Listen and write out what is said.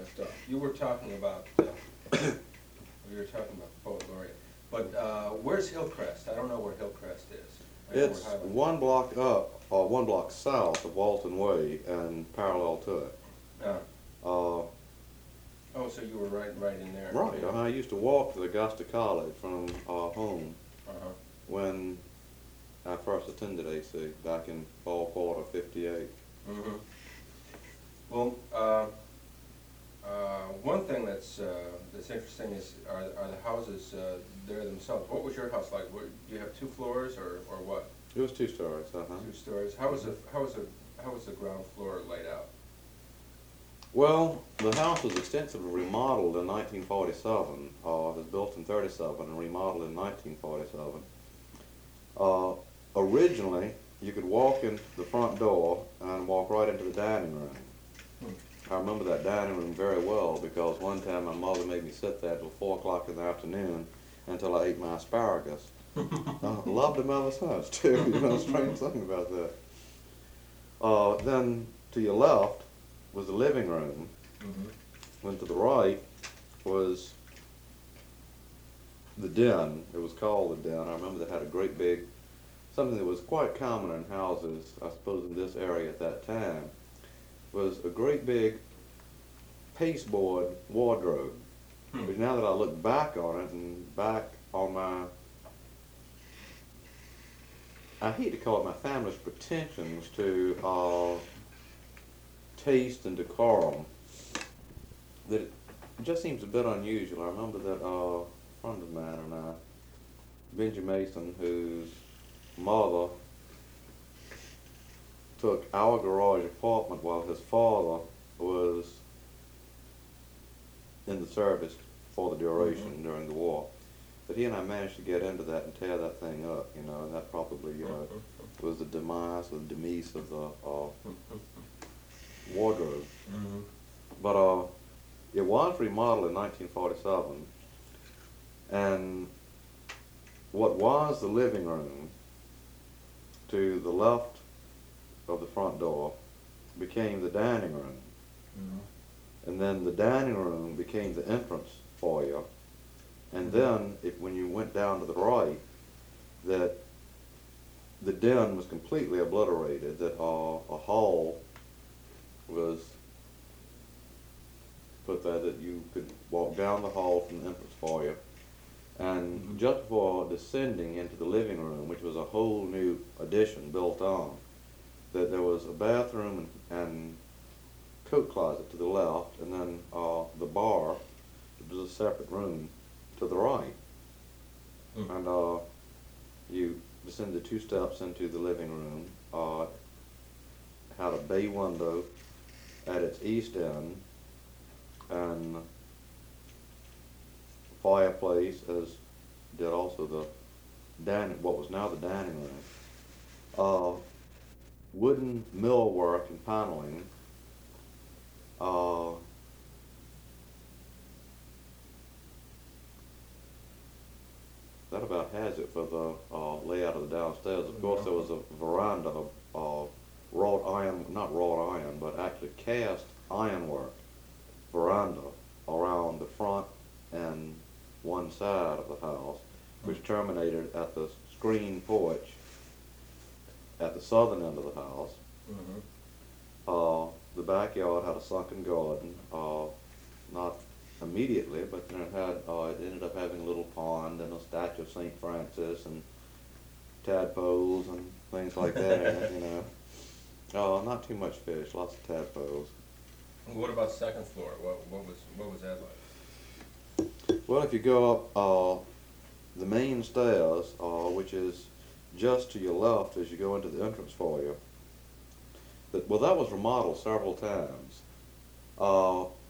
But you were talking about Fort Laurier. But where's Hillcrest? I don't know where Hillcrest is. I know where It's Highland- one block up, or one block south of Walton Way and parallel to it. Uh, Uh, oh, so you were right in there. right, I used to walk to Augusta College from our home Uh-huh. when I first attended AC back in fall quarter '58. Mm-hmm. Well, one thing that's interesting is are the houses there themselves. What was your house like? Do you have 2 floors or what? It was 2 stories, 2 stories. How was the ground floor laid out? Well, the house was extensively remodeled in 1947. It was built in '37 and remodeled in 1947. Originally, you could walk in the front door and walk right into the dining room. I remember that dining room very well because one time my mother made me sit there till 4 o'clock in the afternoon until I ate my asparagus. Loved them ever since, too. You know, strange thing about that. Then to your left was the living room. Mm-hmm. Then to the right was the den. It was called the den. I remember they had a great big, something that was quite common in houses, I suppose in this area at that time, was a great big pasteboard wardrobe. But now that I look back on it and back on my, I hate to call it my family's pretensions to taste and decorum, that it just seems a bit unusual. I remember that a friend of mine and I, Benji Mason, whose mother took our garage apartment while his father was in the service for the duration during the war. But he and I managed to get into that and tear that thing up, you know, and that probably was the demise or the demise of the wardrobe. Mm-hmm. But it was remodeled in 1947, and what was the living room to the left of the front door became the dining room. Mm-hmm. And then the dining room became the entrance foyer. And then, when you went down to the right, that the den was completely obliterated, that a hall was put there that you could walk down the hall from the entrance foyer. And just before descending into the living room, which was a whole new addition built on, that there was a bathroom and coat closet to the left, and then the bar, which was a separate room, to the right. And you descended 2 steps into the living room, had a bay window at its east end, and fireplace, as did also the dining, what was now the dining room. Wooden millwork and paneling. That about has it for the layout of the downstairs. Of course, there was a veranda of wrought iron, not wrought iron, but actually cast ironwork veranda around the front and one side of the house, which terminated at the screen porch at the southern end of the house. Mm-hmm. The backyard had a sunken garden, not immediately, but then it ended up having a little pond and a statue of St. Francis and tadpoles and things like that, you know. Not too much fish, lots of tadpoles. What about second floor? What was that like? Well, if you go up the main stairs, which is just to your left as you go into the entrance foyer, that was remodeled several times.